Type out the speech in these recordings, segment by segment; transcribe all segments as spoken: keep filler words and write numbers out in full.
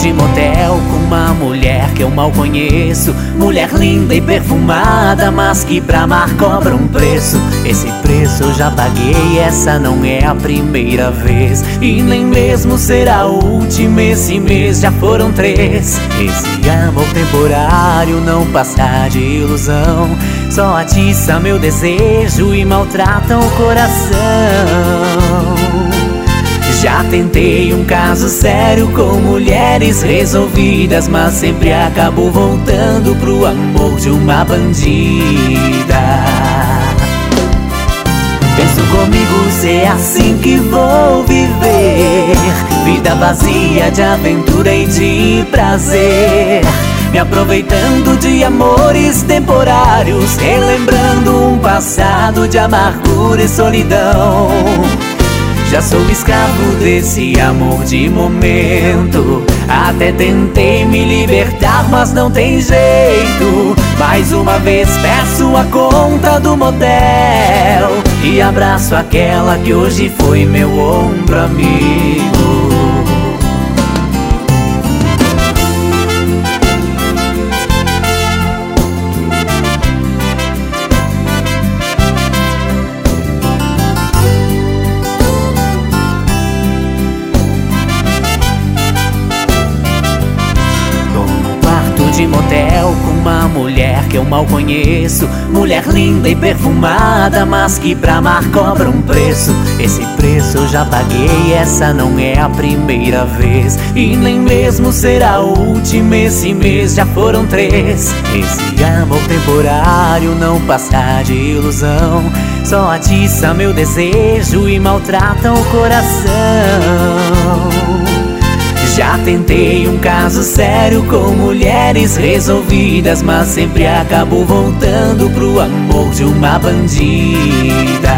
de motel com uma mulher que eu mal conheço. Mulher linda e perfumada, mas que pra amar cobra um preço. Esse preço eu já paguei, essa não é a primeira vez, e nem mesmo será a última. Esse mês já foram três. Esse amor temporário não passa de ilusão, só atiça meu desejo e maltrata o coração. Já tentei um caso sério com mulheres resolvidas, mas sempre acabo voltando pro amor de uma bandida. Penso comigo se é assim que vou viver, vida vazia de aventura e de prazer, me aproveitando de amores temporários, relembrando um passado de amargura e solidão. Já sou escravo desse amor de momento, até tentei me libertar, mas não tem jeito. Mais uma vez peço a conta do motel e abraço aquela que hoje foi meu ombro amigo. De motel com uma mulher que eu mal conheço. Mulher linda e perfumada, mas que pra amar cobra um preço. Esse preço eu já paguei, essa não é a primeira vez, e nem mesmo será a última. Esse mês já foram três. Esse amor temporário não passa de ilusão, só atiça meu desejo e maltrata o coração. Já tentei um caso sério com mulheres resolvidas, mas sempre acabo voltando pro amor de uma bandida.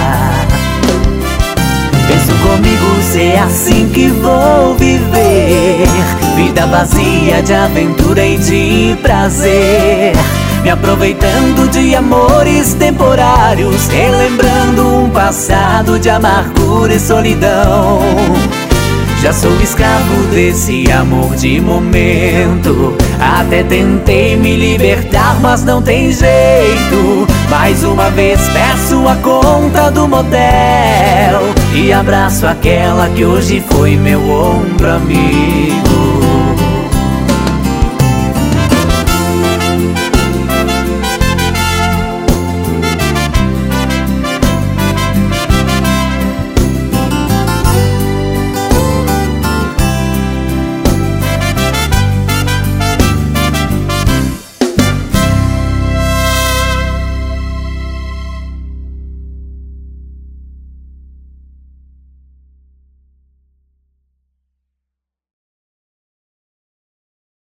Penso comigo se é assim que vou viver, vida vazia de aventura e de prazer, me aproveitando de amores temporários, relembrando um passado de amargura e solidão. Já sou escravo desse amor de momento, até tentei me libertar, mas não tem jeito. Mais uma vez peço a conta do motel e abraço aquela que hoje foi meu ombro amigo.